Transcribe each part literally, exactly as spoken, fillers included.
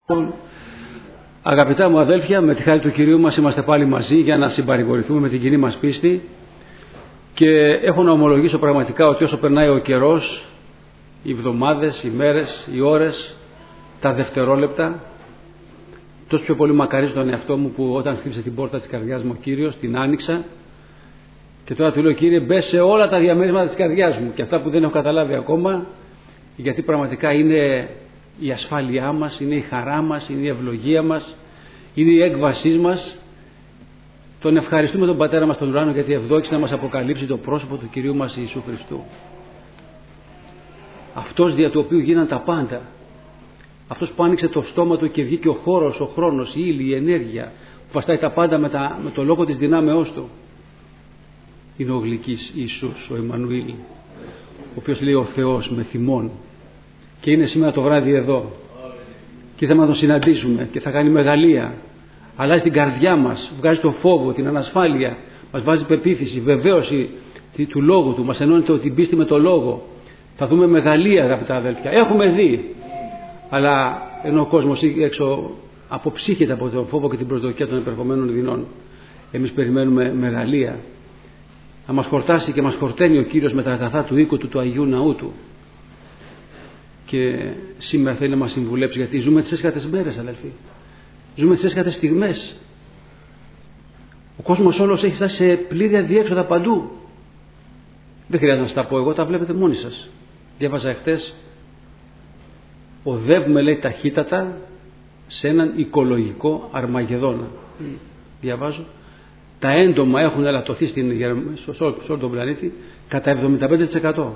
Αγαπητά μου αδέλφια, με τη χάρη του Κυρίου μας είμαστε πάλι μαζί για να συμπαρηγορηθούμε με την κοινή μας πίστη και έχω να ομολογήσω πραγματικά ότι όσο περνάει ο καιρός, οι εβδομάδες, οι μέρες, οι ώρες, τα δευτερόλεπτα, τόσο πιο πολύ μακαρίζω τον εαυτό μου που όταν χτύπησε την πόρτα της καρδιάς μου ο Κύριος, την άνοιξα και τώρα του λέω: Κύριε, μπες σε όλα τα διαμέρισματα της καρδιάς μου και αυτά που δεν έχω καταλάβει ακόμα, γιατί πραγματικά είναι η ασφάλειά μας, είναι η χαρά μας, είναι η ευλογία μας, είναι η έκβασή μας. Τον ευχαριστούμε τον Πατέρα μας τον ουράνο γιατί ευδόξησε να μας αποκαλύψει το πρόσωπο του Κυρίου μας Ιησού Χριστού. Αυτός δια του οποίου γίναν τα πάντα. Αυτός που άνοιξε το στόμα του και βγήκε ο χώρος, ο χρόνος, η ύλη, η ενέργεια, που βαστάει τα πάντα με, τα, με το λόγο της δυνάμεώς του. Είναι ο γλυκής Ιησούς, ο Εμμανουήλ, ο οποίος λέει ο Θεός με θυμών. Και είναι σήμερα το βράδυ εδώ. Και θα να τον συναντήσουμε και θα κάνει μεγαλεία. Αλλάζει την καρδιά μας, βγάζει τον φόβο, την ανασφάλεια, μας βάζει πεποίθηση, βεβαίωση του λόγου του, μας ενώνει την πίστη με το λόγο. Θα δούμε μεγαλεία, αγαπητά αδέλφια. Έχουμε δει. Αλλά ενώ ο κόσμος έξω αποψύχεται από τον φόβο και την προσδοκία των επερχομένων δεινών, εμείς περιμένουμε μεγαλεία. Να μας χορτάσει και μας χορταίνει ο Κύριος με τα αγαθά του οίκου του, του Αγίου Ναού του. Και σήμερα θέλει να μας συμβουλέψει, γιατί ζούμε τις έσχατες μέρες, αδελφοί. Ζούμε τις έσχατες στιγμές. Ο κόσμος όλος έχει φτάσει σε πλήρη αδιέξοδα παντού. Δεν χρειάζεται να σας τα πω εγώ, τα βλέπετε μόνοι σας. Διάβαζα εχθές, οδεύουμε, λέει, ταχύτατα σε έναν οικολογικό Αρμαγεδόνα. Mm. Διαβάζω, τα έντομα έχουν ελαττωθεί στην, σε όλο τον πλανήτη κατά εβδομήντα πέντε τοις εκατό.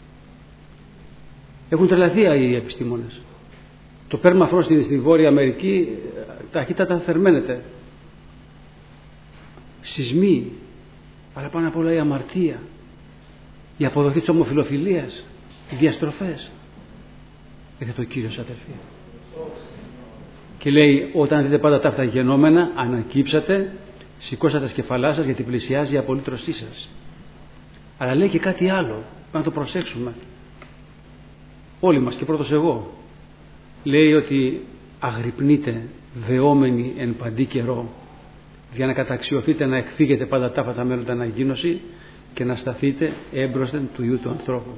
Έχουν τρελαθεί οι επιστήμονες. Το πέρμαφρος στη, στη Βόρεια Αμερική ταχύτατα θερμαίνεται. Σεισμοί, αλλά πάνω απ' όλα η αμαρτία, η αποδοχή της ομοφυλοφιλίας, οι διαστροφές. Έχετε ο Κύριος, αδελφοί. Και λέει, όταν δείτε πάντα τα αυτά γενόμενα, ανακύψατε, σηκώσατε τα σκεφαλά σας, γιατί πλησιάζει η απολύτρωσή σας. Αλλά λέει και κάτι άλλο, να το προσέξουμε. Όλοι μας και πρώτος εγώ. Λέει ότι αγρυπνείτε δεόμενοι εν παντή καιρό, για να καταξιωθείτε να εκφύγετε πάντα ταύτα τα μέλλοντα αναγίνωση και να σταθείτε έμπροσθεν του Υιού του ανθρώπου.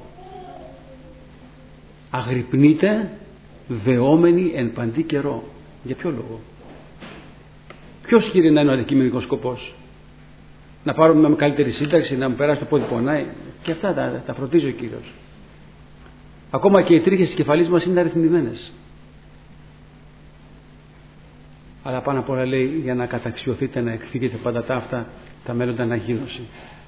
Αγρυπνείτε δεόμενοι εν παντή καιρό. Για ποιο λόγο? Ποιος, Κύριε, να είναι ο αντικειμενικός σκοπός? Να πάρουμε με καλύτερη σύνταξη, να μου περάσει το πόδι πονάει? Και αυτά τα, τα φροντίζει ο Κύριος. Ακόμα και οι τρίχες της κεφαλής μας είναι αριθμημένες. Αλλά πάνω απ' όλα λέει, για να καταξιωθείτε να εκφύγετε πάντα τα αυτά τα μέλλοντα αναγίνωση.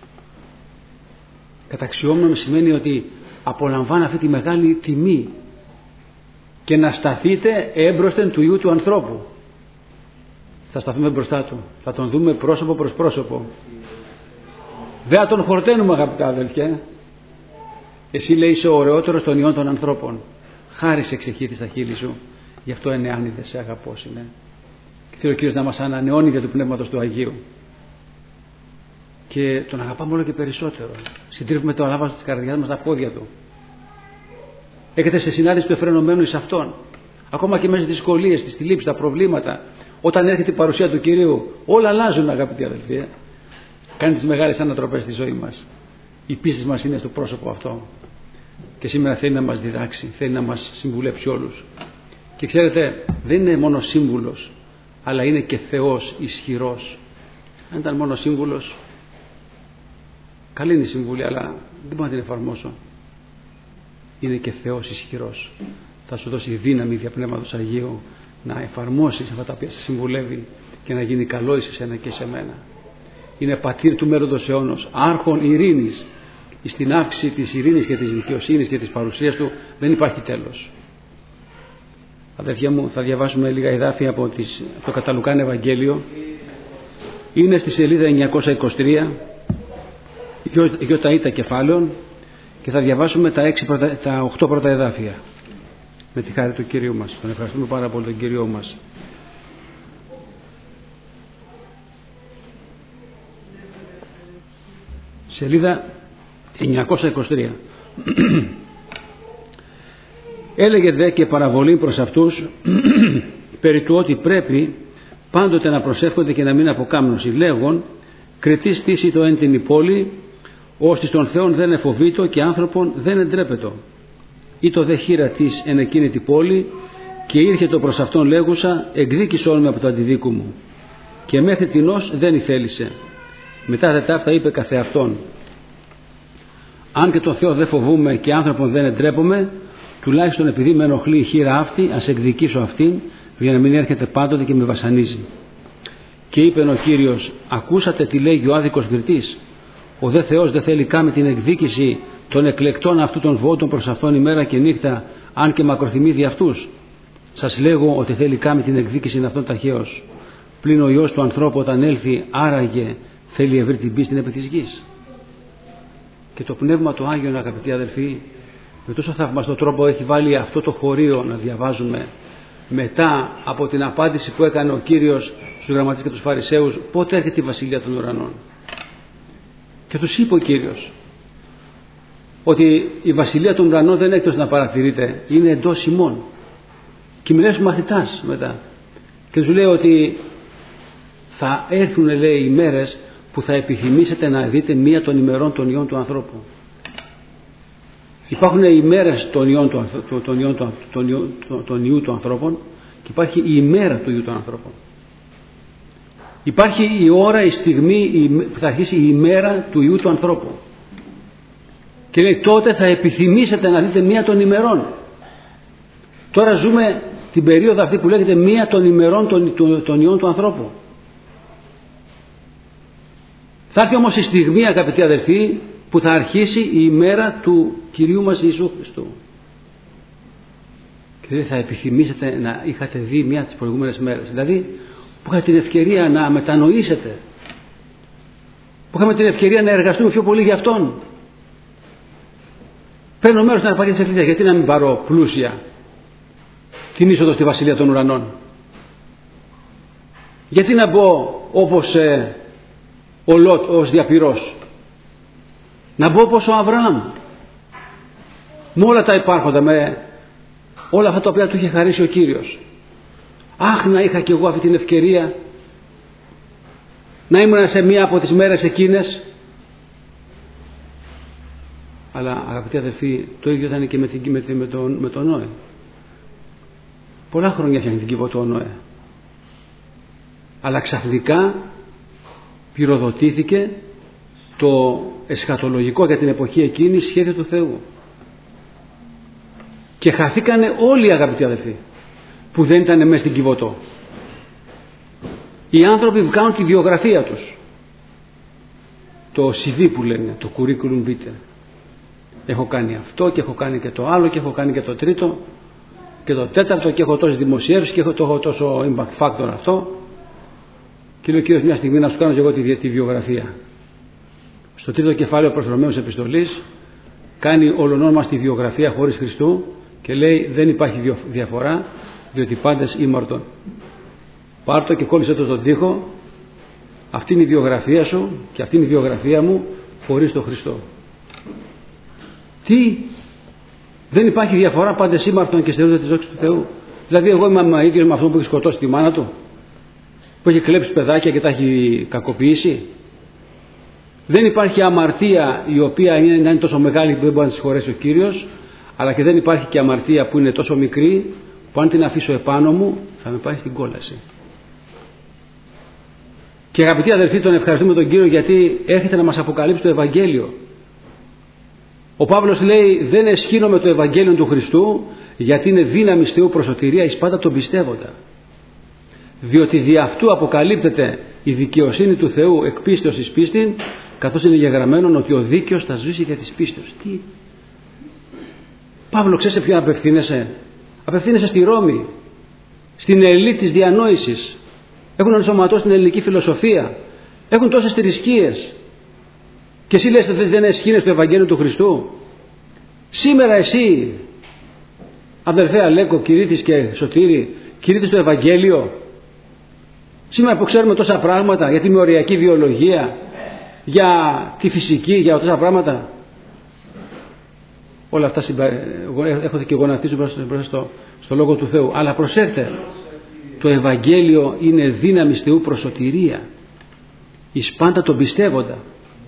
Καταξιόμενο σημαίνει ότι απολαμβάνει αυτή τη μεγάλη τιμή και να σταθείτε έμπροσθεν του Υιού του ανθρώπου. Θα σταθούμε μπροστά του, θα τον δούμε πρόσωπο προς πρόσωπο. Δεν θα τον χορταίνουμε, αγαπητά αδελφιά. Εσύ, λέει, είσαι ο ωραιότερος των ιών των ανθρώπων. Χάρισε εξεχύτη στα χείλη σου, γι' αυτό ενεάνιδες, σε αγαπώ, είναι. Και θέλω ο Κύριος να μας ανανεώνει για του Πνεύματος του Αγίου. Και τον αγαπάμε όλο και περισσότερο. Συντρίβουμε το αλάβαστο της καρδιάς μας στα πόδια του. Έχετε σε συνάντηση του εφρενωμένου εις αυτόν. Ακόμα και μέσα στις δυσκολίες, στις θλίψεις, τα προβλήματα, όταν έρχεται η παρουσία του Κυρίου, όλα αλλάζουν, αγαπητοί αδελφοί. Κάνει τις μεγάλες ανατροπές στη ζωή μας. Η πίστη μας είναι στο πρόσωπο αυτό. Και σήμερα θέλει να μας διδάξει, θέλει να μας συμβουλέψει όλους. Και ξέρετε, δεν είναι μόνο σύμβουλος, αλλά είναι και Θεός ισχυρός. Αν ήταν μόνο σύμβουλος, καλή είναι η συμβουλή, αλλά δεν μπορώ να την εφαρμόσω. Είναι και Θεός ισχυρός. Θα σου δώσει δύναμη δια Πνεύματος Αγίου να εφαρμόσεις αυτά τα οποία σε συμβουλεύει και να γίνει καλό εις εσένα και σε μένα. Είναι πατήρ του μέλλοντος αιώνος, άρχον ειρήνης. Στην αύξηση της ειρήνης και της δικαιοσύνης και της παρουσίας του δεν υπάρχει τέλος. Αδερφιά μου, θα διαβάσουμε λίγα εδάφια από, τις, από το κατά Λουκάν Ευαγγέλιο. Είναι στη σελίδα εννιακόσια είκοσι τρία, γιοταΐτα κεφάλαιων, και θα διαβάσουμε τα, έξι πρωτα, τα οκτώ πρώτα εδάφια με τη χάρη του Κυρίου μας. Τον ευχαριστούμε πάρα πολύ τον Κύριο μας. Σελίδα εννιακόσια είκοσι τρία. Έλεγε δε και παραβολή προς αυτούς περί του ότι πρέπει πάντοτε να προσεύχονται και να μην αποκάμνωση, λέγον κριτή στήσει το εν την πόλη, ώστις των Θεών δεν εφοβήτω και άνθρωπον δεν εντρέπετο. Ή το δε χείρα της εν εκείνη την πόλη, και ήρθε το προς αυτόν λέγουσα, εκδίκησόν με από το αντιδίκου μου. Και μέχρι τινός δεν ηθέλησε. Μετά δε ταύτα είπε καθεαυτόν, αν και τον Θεό δεν φοβούμε και άνθρωπον δεν εντρέπομαι, τουλάχιστον επειδή με ενοχλεί η χείρα αυτή, ας εκδικήσω αυτήν, για να μην έρχεται πάντοτε και με βασανίζει. Και είπε ο Κύριος, ακούσατε τι λέγει ο άδικος κριτής, ο δε Θεός δεν θέλει κάμει την εκδίκηση των εκλεκτών αυτού των βότων προς αυτόν ημέρα και νύχτα, αν και μακροθυμεί δι' αυτούς. Σας λέγω ότι θέλει κάμει την εκδίκηση αυτών ταχαίως. Πλην ο Υιός του ανθρώπου όταν έλθει, άραγε θέλει ευρύ την πίστη επί της γης. Και το Πνεύμα του Άγιον, αγαπητοί αδελφοί, με τόσο θαυμαστό τρόπο έχει βάλει αυτό το χωρίο να διαβάζουμε μετά από την απάντηση που έκανε ο Κύριος στους γραμματείς και τους Φαρισαίους, πότε έρχεται η Βασιλεία των Ουρανών. Και τους είπε ο Κύριος ότι η Βασιλεία των Ουρανών δεν έχει να παρατηρείται, είναι εντός ημών. Και μιλάει στους μαθητάς μετά και τους λέει ότι θα έρθουν, λέει, οι μέρες που θα επιθυμήσετε να δείτε μία των ημερών των ιών του ανθρώπου. Υπάρχουν οι ημέρες των ιών του, των ιών του, των ιών, των ιού του ανθρώπων και υπάρχει η ημέρα του ιού των ανθρώπων. Υπάρχει η ώρα, η στιγμή που θα αρχίσει η ημέρα του ιού του ανθρώπου. Και λέει τότε θα επιθυμήσετε να δείτε μία των ημερών. Τώρα ζούμε την περίοδο αυτή που λέγεται μία των ημερών των, των, των ιών του ανθρώπου. Θα έρθει όμως η στιγμή, αγαπητοί αδελφοί, που θα αρχίσει η ημέρα του Κυρίου μας Ιησού Χριστού. Και δεν θα επιθυμήσετε να είχατε δει μία τις προηγούμενες μέρες. Δηλαδή που είχατε την ευκαιρία να μετανοήσετε, που είχαμε την ευκαιρία να εργαστούμε πιο πολύ για Αυτόν. Παίρνω μέρος στην αρπαγή της Εκκλησίας, γιατί να μην πάρω πλούσια την είσοδο στη Βασιλεία των Ουρανών. Γιατί να μπω όπως ε, ο Λότ ως διαπυρός, να μπω όπως ο Αβραάμ με όλα τα υπάρχοντα, με όλα αυτά τα οποία του είχε χαρίσει ο Κύριος. Αχ, να είχα κι εγώ αυτή την ευκαιρία να ήμουν σε μία από τις μέρες εκείνες. Αλλά αγαπητοί αδελφοί, το ίδιο θα είναι και με, την, με, με, τον, με τον Νόε. Πολλά χρόνια έφτιαχνε την Κιβωτό ο Νόε, αλλά ξαφνικά πυροδοτήθηκε το εσχατολογικό για την εποχή εκείνη σχέδιο του Θεού και χαθήκανε όλοι οι αγαπητοί αδελφοί που δεν ήταν μέσα στην Κιβωτό. Οι άνθρωποι βγάλουν τη βιογραφία τους, το σι βι που λένε, το curriculum vitae. Έχω κάνει αυτό και έχω κάνει και το άλλο και έχω κάνει και το τρίτο και το τέταρτο και έχω τόσες δημοσιεύσεις και έχω, το, έχω τόσο impact factor αυτό. Και λέει ο Κύριος μια στιγμή να σου κάνω και εγώ τη, τη βιογραφία. Στο τρίτο κεφάλαιο προς Ρωμαίους επιστολής κάνει ολονών μας τη βιογραφία χωρίς Χριστού και λέει δεν υπάρχει διαφορά, διότι πάντες ήμαρτον. Πάρ' το και κόλλησε το στον τοίχο, αυτή είναι η βιογραφία σου και αυτή είναι η βιογραφία μου χωρίς τον Χριστό. Τι, δεν υπάρχει διαφορά, πάντες ήμαρτον και στερούνται της δόξης του Θεού. Δηλαδή εγώ είμαι ίδιος με αυτόν που έχει σκοτώσει τη μάνα του, που έχει κλέψει παιδάκια και τα έχει κακοποιήσει. Δεν υπάρχει αμαρτία η οποία είναι, να είναι τόσο μεγάλη που δεν μπορεί να τη συγχωρέσει ο Κύριος, αλλά και δεν υπάρχει και αμαρτία που είναι τόσο μικρή που αν την αφήσω επάνω μου θα με πάει στην κόλαση. Και αγαπητοί αδελφοί, τον ευχαριστούμε τον Κύριο γιατί έρχεται να μας αποκαλύψει το Ευαγγέλιο. Ο Παύλος λέει δεν εσχύνω με το Ευαγγέλιο του Χριστού, γιατί είναι δύναμη Θεού προς σωτηρία εις πάντα τον πιστεύοντα. Διότι δι' αυτού αποκαλύπτεται η δικαιοσύνη του Θεού εκ πίστεως εις πίστην, καθώς είναι γεγραμμένον ότι ο δίκαιος θα ζήσει για της πίστεως. Τι, Παύλο, ξέρεις σε ποιον απευθύνεσαι? Απευθύνεσαι στη Ρώμη, στην ελίτ της διανόησης. Έχουν ενσωματώσει την ελληνική φιλοσοφία, έχουν τόσες θρησκείες και εσύ λες ότι δεν εσχύνεσαι το Ευαγγέλιο του Χριστού. Σήμερα εσύ, αδελφέ Αλέκο, Κυρίτης και Σωτήρη, κηρύττεις το Ευαγγέλιο. Σήμερα που ξέρουμε τόσα πράγματα για τη μοριακή βιολογία, για τη φυσική, για τόσα πράγματα, όλα αυτά συμπα... έρχονται και γονατίζουν μπροστά στο, στο Λόγο του Θεού. Αλλά προσέχτε, το Ευαγγέλιο είναι δύναμη Θεού προς σωτηρία εις πάντα τον πιστεύοντα.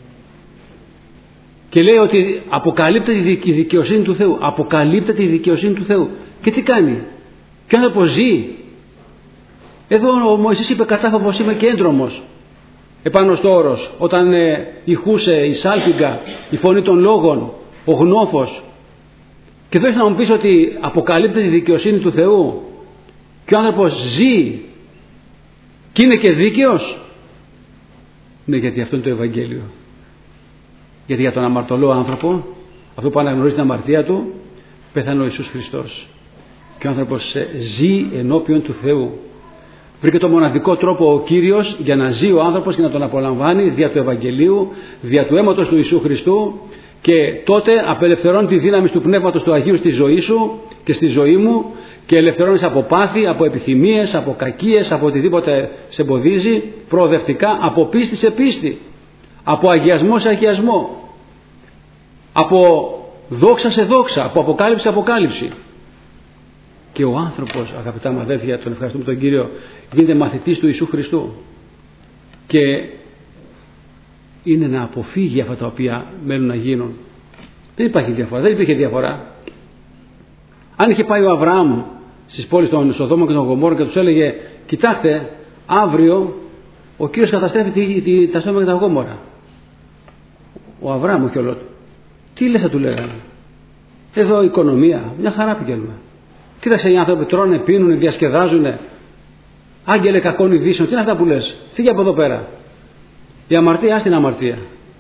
Και λέει ότι αποκαλύπτεται η δικαιοσύνη του Θεού. Αποκαλύπτεται η δικαιοσύνη του Θεού. Και τι κάνει? Και ο άνθρωπος ζει. Εδώ ο Μωυσής είπε κατάφοβος είμαι και έντρομος επάνω στο όρος, όταν ε, ηχούσε η σάλπιγγα, η φωνή των λόγων, ο γνώφος. Και εδώ να μου πεις ότι αποκαλύπτεται η δικαιοσύνη του Θεού και ο άνθρωπος ζει και είναι και δίκαιος. Ναι, γιατί αυτό είναι το Ευαγγέλιο. Γιατί για τον αμαρτωλό άνθρωπο, αυτό που αναγνωρίζει την αμαρτία του, πέθανε ο Ιησούς Χριστός. Και ο άνθρωπος ζει ενώπιον του Θεού. Βρήκε το μοναδικό τρόπο ο Κύριος για να ζει ο άνθρωπος και να τον απολαμβάνει δια του Ευαγγελίου, δια του αίματος του Ιησού Χριστού, και τότε απελευθερώνει τη δύναμη του Πνεύματος του Αγίου στη ζωή σου και στη ζωή μου και ελευθερώνεις από πάθη, από επιθυμίες, από κακίες, από οτιδήποτε σε εμποδίζει, προοδευτικά, από πίστη σε πίστη, από αγιασμό σε αγιασμό, από δόξα σε δόξα, από αποκάλυψη σε αποκάλυψη. Και ο άνθρωπος, αγαπητά μου αδέρφια, τον ευχαριστούμε τον Κύριο, γίνεται μαθητής του Ιησού Χριστού και είναι να αποφύγει αυτά τα οποία μένουν να γίνουν. Δεν υπάρχει διαφορά, δεν υπήρχε διαφορά. Αν είχε πάει ο Αβραάμ στις πόλεις των Σοδόμων και των Γομόρων και τους έλεγε κοιτάξτε, αύριο ο Κύριος καταστρέφει τη, τη, τα Σοδόμα και τα Γόμορα, ο Αβραάμ και ο Λότ, τι λες θα του λέγανε? Εδώ η οικονομία, μια χαρά πηγαίνουμε. Κοίταξε οι άνθρωποι τρώνε, πίνουν, διασκεδάζουν. Άγγελε κακών ειδήσεων. Τι είναι αυτά που λες? Φύγε από εδώ πέρα. Η αμαρτία, ας την αμαρτία.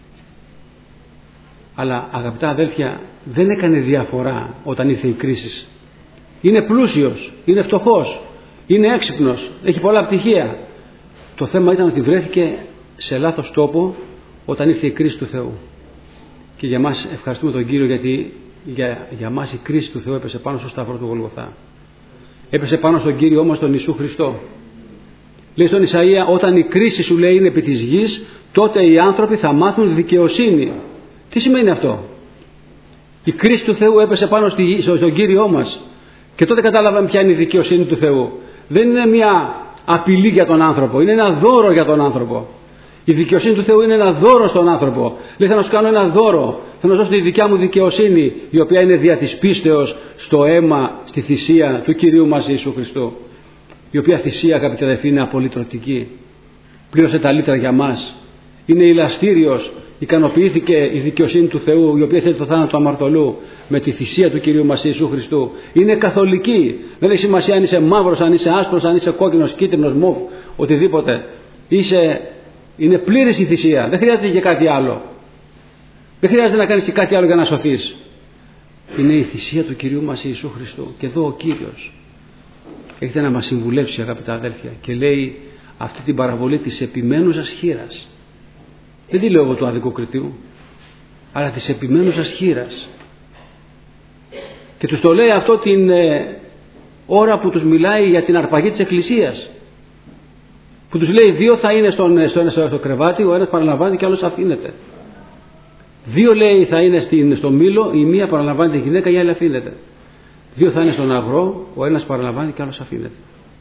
Αλλά αγαπητά αδέλφια, δεν έκανε διαφορά όταν ήρθε η κρίση. Είναι πλούσιος, είναι φτωχός, είναι έξυπνος, έχει πολλά πτυχία. Το θέμα ήταν ότι βρέθηκε σε λάθος τόπο όταν ήρθε η κρίση του Θεού. Και για μας ευχαριστούμε τον Κύριο, γιατί για, για μας η κρίση του Θεού έπεσε πάνω στο σταυρό του Γολγοθά. Έπεσε πάνω στον Κύριο όμως τον Ιησού Χριστό. Λέει στον Ισαΐα, όταν η κρίση σου λέει είναι επί της γης, τότε οι άνθρωποι θα μάθουν δικαιοσύνη. Τι σημαίνει αυτό? Η κρίση του Θεού έπεσε πάνω στη, στον Κύριό μας και τότε κατάλαβαμε ποια είναι η δικαιοσύνη του Θεού. Δεν είναι μια απειλή για τον άνθρωπο, είναι ένα δώρο για τον άνθρωπο. Η δικαιοσύνη του Θεού είναι ένα δώρο στον άνθρωπο. Λέει, θα να σου κάνω ένα δώρο, θα να σου δώσω τη δικιά μου δικαιοσύνη, η οποία είναι δια της πίστεως στο αίμα, στη θυσία του Κυρίου μας Ιησού Χριστού. Η οποία θυσία, αγαπητοί αδελφοί, είναι απολυτρωτική. Πλήρωσε τα λίτρα για μας. Είναι ηλαστήριος. Ικανοποιήθηκε η δικαιοσύνη του Θεού, η οποία θέλει το θάνατο του αμαρτωλού με τη θυσία του Κυρίου μας Ιησού Χριστού. Είναι καθολική. Δεν έχει σημασία αν είσαι μαύρος, αν είσαι άσπρος, αν είσαι κόκκινος, κίτρινος, μοβ, οτιδήποτε. Είσαι... Είναι πλήρης η θυσία. Δεν χρειάζεται και κάτι άλλο. Δεν χρειάζεται να κάνεις και κάτι άλλο για να σωθείς. Είναι η θυσία του Κυρίου μας Ιησού Χριστού. Και εδώ ο Κύριος έχετε να μας συμβουλεύσει, αγαπητά αδέλφια, και λέει αυτή την παραβολή της επιμένουσας χήρας. Δεν τη λέω εγώ του αδικοκριτήου, αλλά της επιμένουσας χήρας. Και τους το λέει αυτό την ε, ώρα που τους μιλάει για την αρπαγή της Εκκλησίας. Που τους λέει δύο θα είναι στον, στο, στο, στο κρεβάτι, ο ένας παραλαμβάνει και ο άλλος αφήνεται. Δύο λέει θα είναι στην, στο μήλο, η μία παραλαμβάνει τη γυναίκα, η άλλη αφήνεται. Δύο θα είναι στον αγρό, ο ένας παραλαμβάνει και ο άλλος αφήνεται.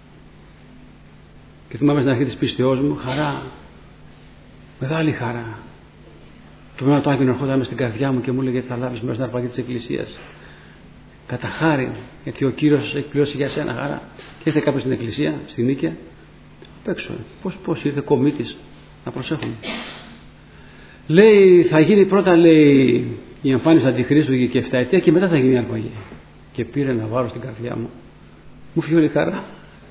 Και θυμάμαι στην αρχή της πίστεώς μου, χαρά, μεγάλη χαρά. Το μήνα του Άγιον ερχόταν στην καρδιά μου και μου έλεγε θα λάβεις μέρος στην αρπαγή της Εκκλησίας. Κατά χάρη, γιατί ο Κύριος έχει πληρώσει για σένα χαρά. Και ήρθε κάποιος στην Εκκλησία, στην Νίκαια, απ' έξω. Πώς, πώς ήρθε κομίτης, να προσέχουμε. Λέει, θα γίνει πρώτα, λέει, η εμφάνιση του Αντιχρίστου και εφτά ετία και μετά θα γίνει η αρπαγή. Και πήρε ένα βάρος στην καρδιά μου. Μου φύγει όλη η χαρά.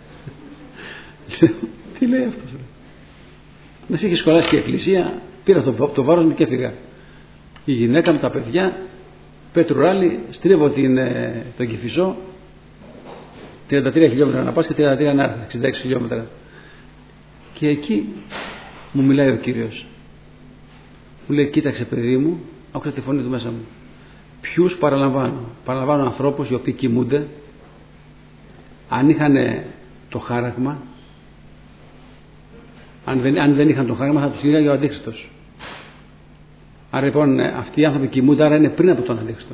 Τι λέει αυτός? Μας είχε σχολάσει και η Εκκλησία, πήρα το, το βάρος μου και έφυγα. Η γυναίκα με τα παιδιά, πετρουράλι, στρίβω την, ε, τον Κηφισό, τριάντα τρία χιλιόμετρα να πας και τριάντα τρία να έρθεις, εξήντα έξι χιλιόμετρα. Και εκεί μου μιλάει ο Κύριος. Μου λέει, κοίταξε παιδί μου, άκουσα τη φωνή του μέσα μου. Ποιους παραλαμβάνω? Παραλαμβάνω ανθρώπους οι οποίοι κοιμούνται, αν είχαν το χάραγμα, αν δεν, αν δεν είχαν το χάραγμα θα τους κυνηγάγει ο Αντίχριστος. Άρα λοιπόν αυτοί οι άνθρωποι κοιμούνται, άρα είναι πριν από τον Αντίχριστο.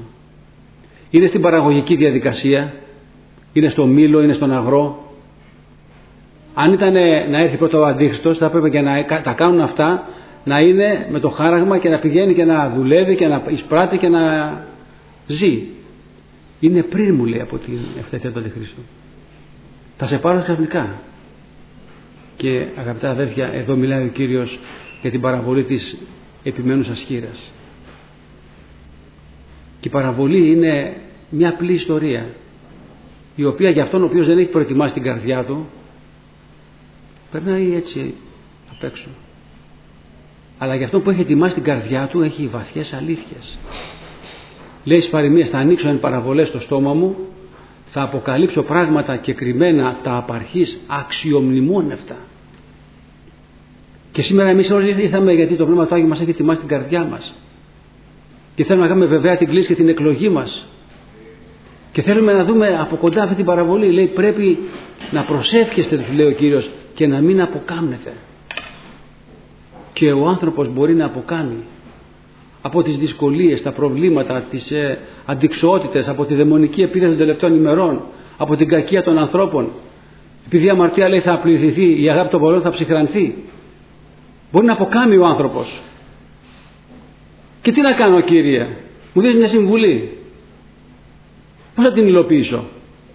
Είναι στην παραγωγική διαδικασία, είναι στο μήλο, είναι στον αγρό. Αν ήταν να έρθει πρώτο ο Αντίχριστος, θα έπρεπε και να τα κάνουν αυτά, να είναι με το χάραγμα και να πηγαίνει και να δουλεύει και να εισπράττει και να ζει. Είναι πριν, μου λέει, από την ευθέτεια του Αντιχρίστου. Θα σε πάρω ξαφνικά. Και αγαπητά αδέρφια, εδώ μιλάει ο Κύριος για την παραβολή της επιμένουσας χήρας. Και η παραβολή είναι μια απλή ιστορία, η οποία για αυτόν ο οποίος δεν έχει προετοιμάσει την καρδιά του, περνάει έτσι απ' έξω. Αλλά για αυτόν που έχει ετοιμάσει την καρδιά του, έχει βαθιές αλήθειες. Λέει στις παροιμίες, θα ανοίξω εν παραβολές στο στόμα μου, θα αποκαλύψω πράγματα και κρυμμένα τα απαρχής αξιομνημόνευτα. Και σήμερα εμείς όλοι ήρθαμε γιατί το Πνεύμα του Άγιο μας έχει ετοιμάσει την καρδιά μας. Και θέλουμε να κάνουμε βεβαία την κλίση και την εκλογή μας. Και θέλουμε να δούμε από κοντά αυτή την παραβολή. Λέει, πρέπει να προσεύχεστε, του λέει ο Κύριος, και να μην αποκάμνετε. Και ο άνθρωπος μπορεί να αποκάμει από τις δυσκολίες, τα προβλήματα, τις ε, αντιξοότητες, από τη δαιμονική επίθεση των τελευταίων ημερών, από την κακία των ανθρώπων. Επειδή η αμαρτία, λέει, θα πληθυνθεί, η αγάπη των πολλών θα ψυχρανθεί. Μπορεί να αποκάμει ο άνθρωπος. Και τι να κάνω, Κύριε? Μου δίνεις μια συμβουλή. Πώς θα την υλοποιήσω?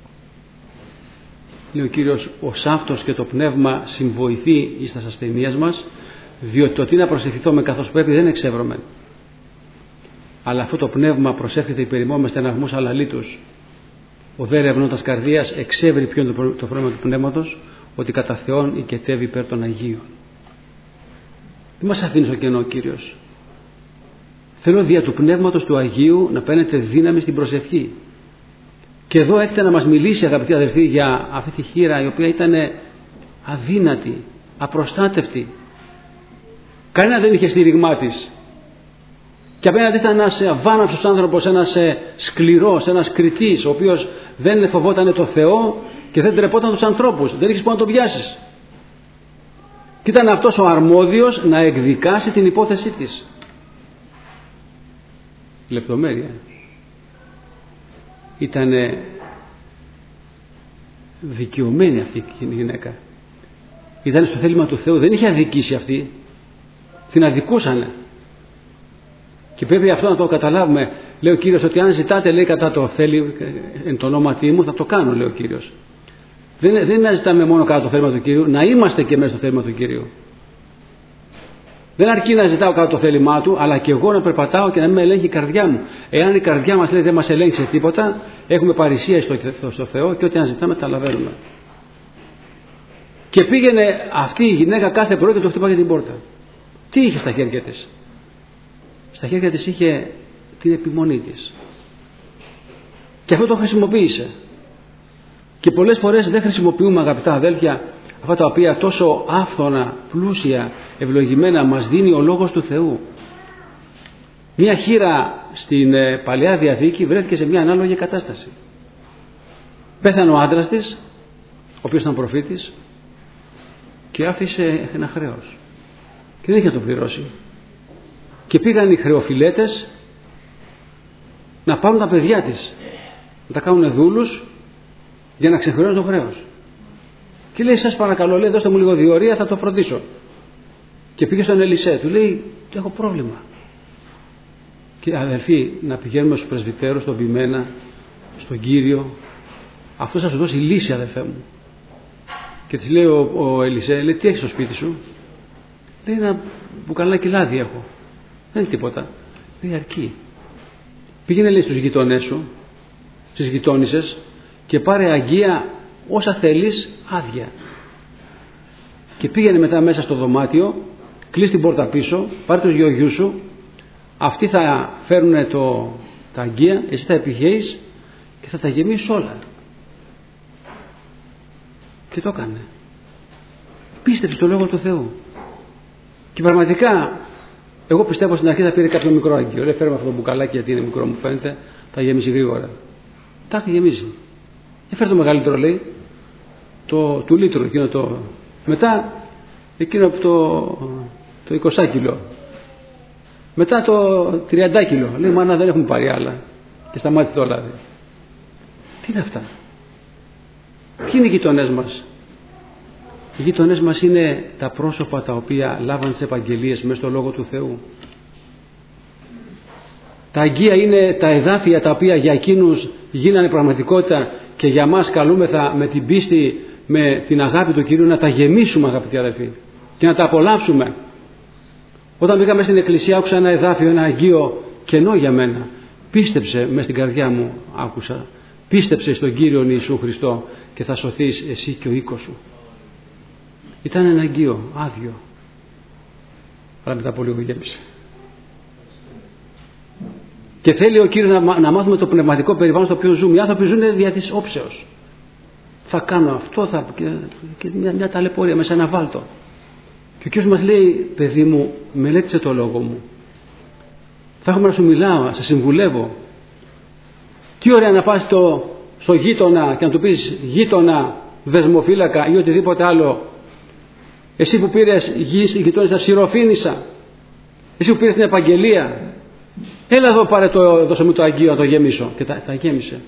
Λέει ο Κύριος, ο σάφτος και το πνεύμα συμβοηθεί εις τας ασθενείας μας, διότι το τι να προσευχηθούμε καθώς πρέπει δεν εξεύρωμεν. Αλλά αυτό το πνεύμα προσεύχεται υπερημών με στεναγμούς αλαλήτους. Ο δε ερευνώντας καρδίας εξεύρει ποιο είναι το πρόβλημα του πνεύματος, ότι κατά Θεόν οικετεύει υπέρ των Αγίων. Δεν μας αφήνει στο κενό ο Κύριος. Θέλω δια του πνεύματος του Αγίου να παίρνετε δύναμη στην προσευχή. Και εδώ έχετε να μας μιλήσει, αγαπητοί αδελφοί, για αυτή τη χήρα η οποία ήταν αδύνατη, απροστάτευτη. Κανένα δεν είχε στήριγμά της. Και απέναντι ήταν ένας αβάναυσος άνθρωπος, ένας σκληρός, ένας κριτής, ο οποίος δεν φοβόταν το Θεό και δεν τρεπόταν τους ανθρώπους. Δεν είχες πού να τον πιάσεις. Και ήταν αυτός ο αρμόδιος να εκδικάσει την υπόθεσή της. Λεπτομέρεια. Ήταν δικαιωμένη αυτή η γυναίκα. Ήταν στο θέλημα του Θεού. Δεν είχε αδικήσει αυτή. Την αδικούσανε. Και πρέπει αυτό να το καταλάβουμε. Λέει ο Κύριος ότι αν ζητάτε, λέει, κατά το θέλει εν το ονόματί μου, θα το κάνω, λέει ο Κύριος. Δεν, δεν είναι να ζητάμε μόνο κατά το θέλημα του Κυρίου, να είμαστε και μέσα στο θέλημα του Κυρίου. Δεν αρκεί να ζητάω κάτω το θέλημά του, αλλά και εγώ να περπατάω και να μην με ελέγχει η καρδιά μου. Εάν η καρδιά μας, λέει, δεν μας ελέγξει σε τίποτα, έχουμε παρησία στο, στο Θεό και ό,τι αν ζητάμε τα λαβαίνουμε. Και πήγαινε αυτή η γυναίκα κάθε πρωί και το χτυπάγε την πόρτα. Τι είχε στα χέρια της? Στα χέρια της είχε την επιμονή της. Και αυτό το χρησιμοποίησε. Και πολλές φορές δεν χρησιμοποιούμε, αγαπητά αδέλφια, αυτά τα οποία τόσο άφθονα, πλούσια, ευλογημένα μας δίνει ο Λόγος του Θεού. Μια χήρα στην Παλαιά Διαθήκη βρέθηκε σε μια ανάλογη κατάσταση. Πέθανε ο άντρας της, ο οποίος ήταν προφήτης, και άφησε ένα χρέος και δεν είχε να το πληρώσει. Και πήγαν οι χρεοφυλέτες να πάρουν τα παιδιά της, να τα κάνουν δούλους για να ξεχρεώσουν το χρέος. Και λέει, σας παρακαλώ, λέει, δώστε μου λίγο διορία, θα το φροντίσω. Και πήγε στον Ελισέ, του λέει, έχω πρόβλημα. Και αδελφοί, να πηγαίνουμε στους πρεσβυτέρους, στον ποιμένα, στον Κύριο, αυτός θα σου δώσει λύση, αδελφέ μου. Και της λέει ο, ο Ελισέ, λέει, τι έχεις στο σπίτι σου? Λέει, ένα μπουκαλάκι λάδι έχω. Δεν είναι τίποτα. Λέει, αρκεί. Πήγαινε, λέει, στους γειτονές σου, στις γειτόνισσες, και πάρε αγγεία όσα θέλεις άδεια. Και πήγαινε μετά μέσα στο δωμάτιο, κλείς την πόρτα πίσω, πάρε τους δυο γιους σου, αυτοί θα φέρουν το, τα αγγεία, εσύ θα επιχέεις και θα τα γεμίσεις όλα. Και το έκανε. Πίστεψε στο Λόγο του Θεού. Και πραγματικά, εγώ πιστεύω στην αρχή θα πήρε κάποιο μικρό αγγείο. Λέει, φέρουμε αυτό το μπουκαλάκι γιατί είναι μικρό, μου φαίνεται, θα γεμίσει γρήγορα. Τα έχει γεμίσει. Δεν φέρει το μεγαλύτερο, λέει, το του λίτρου εκείνο το. Μετά εκείνο το, το είκοσι κιλό. Μετά το τριάντα κιλό. Λέει, μάνα, δεν έχουν πάρει άλλα. Και σταμάτησε το λάδι. Τι είναι αυτά? Ποιοι είναι οι γειτονές μας? Οι γείτονές μας είναι τα πρόσωπα τα οποία λάβαν τις επαγγελίες μέσα στο Λόγο του Θεού. Τα αγγεία είναι τα εδάφια τα οποία για εκείνους γίνανε πραγματικότητα και για μας καλούμεθα με την πίστη, με την αγάπη του Κυρίου να τα γεμίσουμε, αγαπητοί αδελφοί, και να τα απολαύσουμε. Όταν πήγαμε στην εκκλησία άκουσα ένα εδάφιο, ένα αγγείο κενό για μένα. Πίστεψε μες στην καρδιά μου, άκουσα. Πίστεψε στον Κύριο Ιησού Χριστό και θα σωθείς εσύ και ο οίκος σου. Ήταν ένα αγγείο, άδειο. Αλλά μετά από λίγο γέμισε. Και θέλει ο Κύριος να, να μάθουμε το πνευματικό περιβάλλον στο οποίο ζούμε. Οι άνθρωποι ζουν δια της όψεως. Θα κάνω αυτό, θα, και, και μια, μια ταλαιπωρία μέσα ένα βάλτο. Και ο Κύριος μας λέει, παιδί μου, μελέτησε το λόγο μου. Θα έχουμε να σου μιλάω, σε συμβουλεύω. Τι ωραία να πας στο, στο γείτονα και να του πεις γείτονα, δεσμοφύλακα ή οτιδήποτε άλλο. Εσύ που πήρες γη, γειτόνισσα, σιροφήνησα. Εσύ που πήρες την επαγγελία. Έλα εδώ, πάρε το, δώσε μου το αγγείο να το γεμίσω. Και τα, τα γέμισε.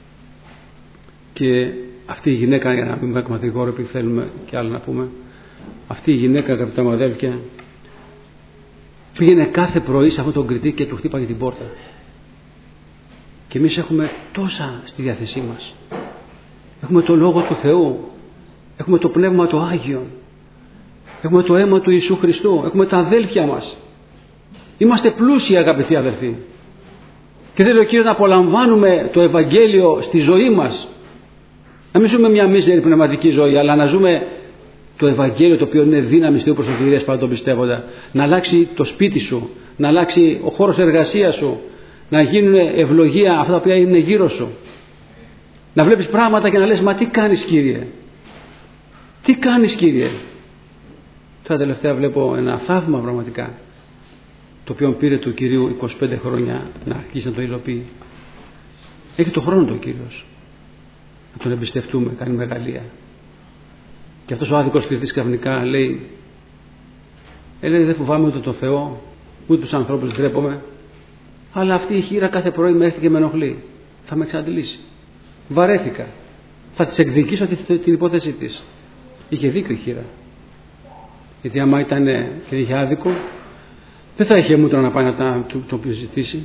Και αυτή η γυναίκα, για να μην είμαι μακρηγόρο επειδή θέλουμε και άλλο να πούμε, αυτή η γυναίκα, αγαπητά μου αδέλφια, πήγαινε κάθε πρωί σε αυτόν τον κριτή και του χτύπαγε την πόρτα. Και εμείς έχουμε τόσα στη διάθεσή μας. Έχουμε το Λόγο του Θεού, έχουμε το Πνεύμα το Άγιο, έχουμε το αίμα του Ιησού Χριστού, έχουμε τα αδέλφια μας. Είμαστε πλούσιοι, αγαπητοί αδελφοί. Και θέλει ο Κύριος να απολαμβάνουμε το Ευαγγέλιο στη ζωή μας. Να μην ζούμε μια μίζερη πνευματική ζωή, αλλά να ζούμε το Ευαγγέλιο το οποίο είναι δύναμη στη προς σωτηρίας πάντα τον πιστεύοντα. Να αλλάξει το σπίτι σου, να αλλάξει ο χώρος εργασίας σου, να γίνουν ευλογία αυτά τα οποία είναι γύρω σου. Να βλέπεις πράγματα και να λες, μα τι κάνεις, Κύριε, τι κάνεις, Κύριε. Τώρα τελευταία βλέπω ένα θαύμα πραγματικά, το οποίο πήρε του Κυρίου είκοσι πέντε χρόνια να αρχίσει να το υλοποιεί. Έχει το χρόνο του ο Κύριος να τον εμπιστευτούμε, κάνει μεγαλεία. Και αυτός ο άδικος κριτής ξαφνικά λέει, ε, λέει, δεν φοβάμαι ούτε τον Θεό, ούτε τους ανθρώπους ντρέπομαι, αλλά αυτή η χείρα κάθε πρωί με έρχεται και με ενοχλεί. Θα με εξαντλήσει. Βαρέθηκα. Θα της εκδικήσω την υπόθεσή της. Είχε δίκιο η χείρα. Γιατί άμα ήταν και είχε άδικο, δεν θα είχε μούτρα να πάει να το επιζητήσει.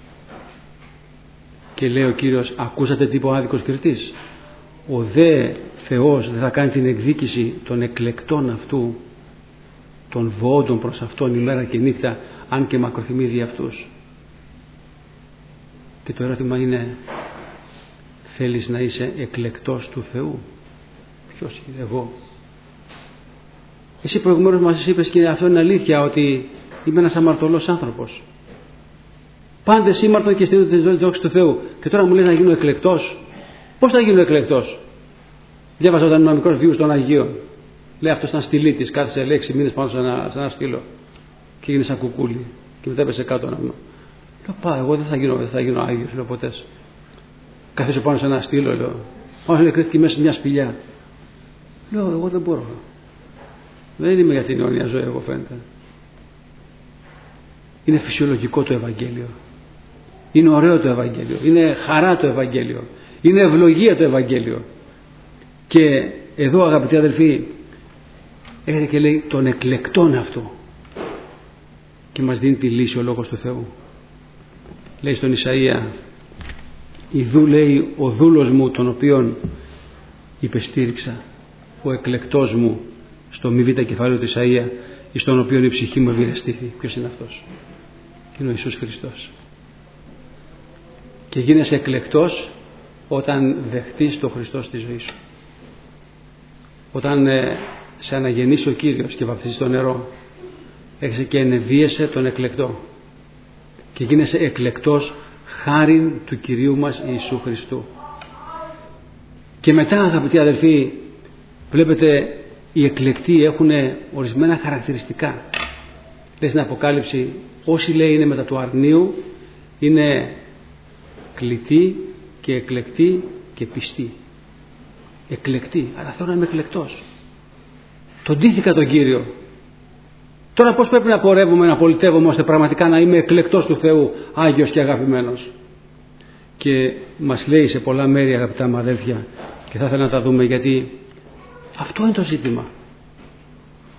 Και λέει ο Κύριος, ακούσατε τι είπε ο άδικος κριτής. Ο δε Θεός δεν θα κάνει την εκδίκηση των εκλεκτών αυτού, των βοόντων προς αυτόν ημέρα και νύχτα, αν και μακροθυμεί δι' αυτούς. Και το ερώτημα είναι, θέλεις να είσαι εκλεκτός του Θεού? Ποιος είναι? Εγώ. Εσύ προηγουμένως μας είπες, και αυτό είναι αλήθεια, ότι είμαι ένας αμαρτωλός άνθρωπος. Πάντες σήμαρτον και στείνονται τη δόξη του Θεού. Και τώρα μου λέει να γίνω εκλεκτός. Πώς θα γίνω εκλεκτός? Διάβασα όταν ήμουν μικρός βίους των Αγίων. Λέει, αυτός ήταν στυλίτης, κάθισε λέει έξι μήνες πάνω σε ένα, σε ένα στήλο και έγινε σαν κουκούλι και μετά έπεσε κάτω να μου. Λέω, πά, εγώ δεν θα γίνω, δεν θα γίνω Άγιος, λέω ποτέ. Καθίσω πάνω σε ένα στήλο, λέω. Πάνω σε κρύφτηκε μέσα σε μια σπηλιά. Λέω, εγώ δεν μπορώ. Δεν είμαι για την αιώνια ζωή, εγώ φαίνεται. Είναι φυσιολογικό το Ευαγγέλιο. Είναι ωραίο το Ευαγγέλιο. Είναι χαρά το Ευαγγέλιο. Είναι ευλογία το Ευαγγέλιο. Και εδώ, αγαπητοί αδελφοί, έρχεται και λέει τον εκλεκτόν αυτό. Και μας δίνει τη λύση ο Λόγος του Θεού. Λέει στον Ισαΐα, ιδού λέει ο δούλος μου τον οποίον υπεστήριξα, ο εκλεκτός μου, στο μη β' κεφάλαιο του Ισαΐα, εις τον οποίον η ψυχή μου ευηρεστήθη. Ποιος είναι αυτός? Είναι ο Ιησούς Χριστός. Και γίνεσαι εκλεκτός όταν δεχτείς τον Χριστό στη ζωή σου. Όταν ε, σε αναγεννήσει ο Κύριος και βαπτιστείς στο νερό, έχεις και ενεβίεσαι τον εκλεκτό και γίνεσαι εκλεκτός χάριν του Κυρίου μας Ιησού Χριστού. Και μετά, αγαπητοί αδελφοί, βλέπετε οι εκλεκτοί έχουν ορισμένα χαρακτηριστικά. Λέει στην Αποκάλυψη, όσοι λέει είναι μετά του αρνίου είναι κλητοί και εκλεκτοί και πιστοί. Εκλεκτοί, αλλά θέλω να είμαι εκλεκτός. Τον ντύθηκα τον Κύριο. Τώρα πώς πρέπει να πορεύουμε, να πολιτεύουμε ώστε πραγματικά να είμαι εκλεκτός του Θεού, Άγιος και αγαπημένος? Και μας λέει σε πολλά μέρη, αγαπητά μου αδέλφια, και θα ήθελα να τα δούμε, γιατί αυτό είναι το ζήτημα.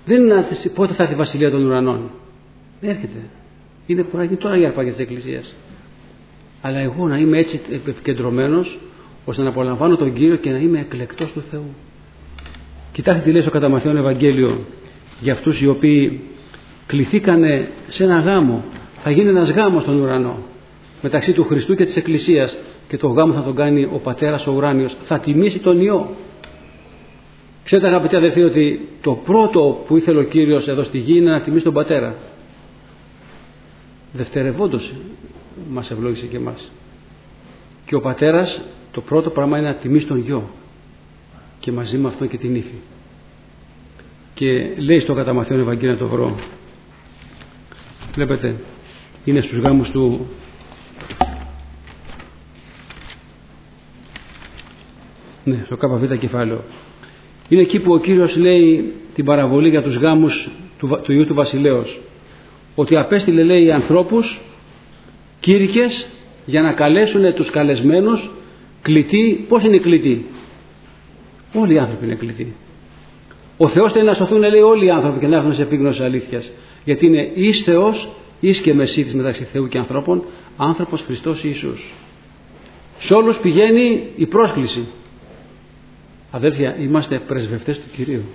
Δεν είναι πότε θα έρθει η Βασιλεία των Ουρανών. Δεν έρχεται. Είναι τώρα η αρπαγή της Εκκλησίας. Αλλά εγώ να είμαι έτσι επικεντρωμένος, ώστε να απολαμβάνω τον Κύριο και να είμαι εκλεκτός του Θεού. Κοιτάξτε τι λέει στο κατά Μαθαίον Ευαγγέλιο για αυτούς οι οποίοι κληθήκανε σε ένα γάμο. Θα γίνει ένας γάμος στον ουρανό μεταξύ του Χριστού και της Εκκλησίας, και το γάμο θα τον κάνει ο Πατέρας ο Ουράνιος. Θα τιμήσει τον Υιό. Ξέρετε, αγαπητοί αδελφοί, ότι το πρώτο που ήθελε ο Κύριος εδώ στη γη είναι να τιμήσει τον Πατέρα. Δευτερευόντως μας ευλόγησε και εμάς. Και ο Πατέρας το πρώτο πράγμα είναι να τιμήσει τον Υιό, και μαζί με αυτό και την ύφη. Και λέει στο κατά Μαθαίον Ευαγγέλιο, να το βρω, βλέπετε, είναι στους γάμους του ναι, στο ΚΒ κεφάλαιο. Είναι εκεί που ο Κύριος λέει την παραβολή για τους γάμους του, του Υιού του Βασιλέως, ότι απέστειλε, λέει, ανθρώπους κήρυκες για να καλέσουν τους καλεσμένους κλητοί. Πώς είναι οι κλητοί? Όλοι οι άνθρωποι είναι κλητοί. Ο Θεός θέλει να σωθούν, λέει, όλοι οι άνθρωποι και να έρθουν σε επίγνωση αλήθειας, γιατί είναι εις Θεός, εις και μεσίτης μεταξύ Θεού και ανθρώπων, άνθρωπος Χριστός Ιησούς. Σε όλους πηγαίνει η πρόσκληση. Αδέρφια, είμαστε πρεσβευτές του Κυρίου.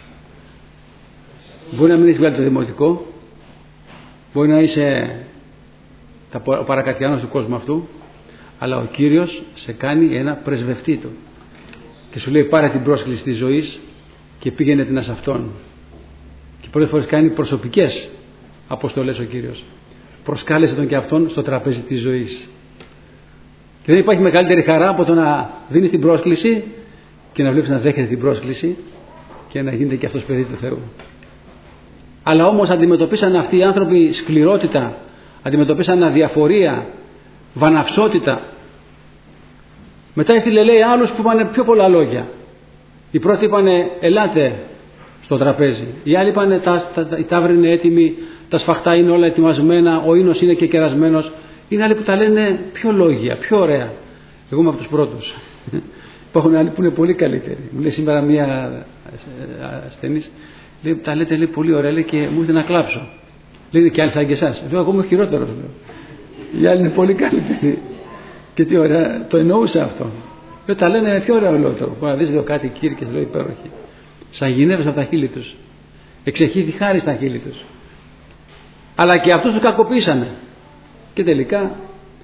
Μπορεί να μην έχεις βγάλει το δημοτικό, μπορεί να είσαι ο παρακατιάνος του κόσμου αυτού, αλλά ο Κύριος σε κάνει ένα πρεσβευτή του και σου λέει, πάρε την πρόσκληση της ζωής και πήγαινε την ας αυτόν. Και πολλές φορές κάνει προσωπικές αποστολές ο Κύριος. Προσκάλεσε τον και αυτόν στο τραπέζι της ζωής. Και δεν υπάρχει μεγαλύτερη χαρά από το να δίνεις την πρόσκληση και να βλέπεις να δέχεται την πρόσκληση και να γίνεται και αυτός παιδί του Θεού. Αλλά όμως αντιμετωπίσαν αυτοί οι άνθρωποι σκληρότητα, αντιμετωπίσαν αδιαφορία, βαναυσότητα. Μετά έστειλε, λέει, άλλους που είπαν πιο πολλά λόγια. Οι πρώτοι είπαν, ελάτε στο τραπέζι. Οι άλλοι είπαν, τα, τα, τα, η ταύρη είναι έτοιμη, τα σφαχτά είναι όλα ετοιμασμένα, ο ίνος είναι και κερασμένος. Είναι άλλοι που τα λένε πιο λόγια, πιο ωραία. Εγώ είμαι από τους πρώτους. Υπάρχουν άλλοι που είναι πολύ καλύτεροι. Μου λέει σήμερα μία ασθενής, λέει, τα λέτε, λέει, πολύ ωραία, λέει, και μου ήρθε να κλάψω. Λέει, και άλλοι σαν και εσάς. Λέω, εγώ είμαι χειρότερος. Λέω. Οι άλλοι είναι πολύ καλύτεροι. Και τι ωραία, το εννοούσα αυτό. Λέω, τα λένε με πιο ωραίο λόγο. Μπορεί να δεις, λέω, κάτι κήρυκες, λέω, υπέροχοι. Σαν γυναίκες από τα χείλη τους. Εξεχήθη χάρη στα χείλη τους. Αλλά και αυτούς τους κακοποίησανε. Και τελικά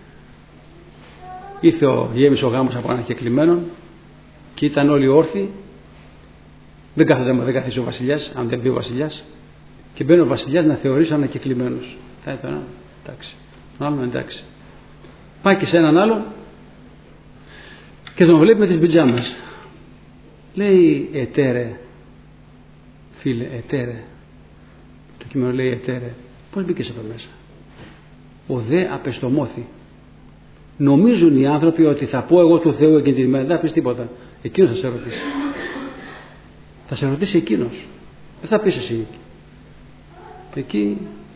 ήρθε ο γέμισε ο γάμος από ανακεκλημένον και ήταν όλοι όρθιοι. Δεν κάθεται, δεν καθίσει ο βασιλιάς, αν δεν μπει ο βασιλιάς. Και μπαίνει ο βασιλιάς να θεωρήσει ανακεκλημένους. Θα ήταν, εντάξει. Τον άλλον, εντάξει. Πάει και σε έναν άλλον και τον βλέπει με τις πιτζάμες. Λέει, ετέρε, φίλε, ετέρε. Το κείμενο λέει, ετέρε. Πώς μπήκες εδώ μέσα? Ο δε απεστομώθη. Νομίζουν οι άνθρωποι ότι θα πω εγώ του Θεού εκείνη την ημέρα. Δεν θα πεις τίποτα. Εκείνος θα σε ρωτήσει. Θα σε ρωτήσει εκείνος. Δεν θα πεις εσύ. Εκεί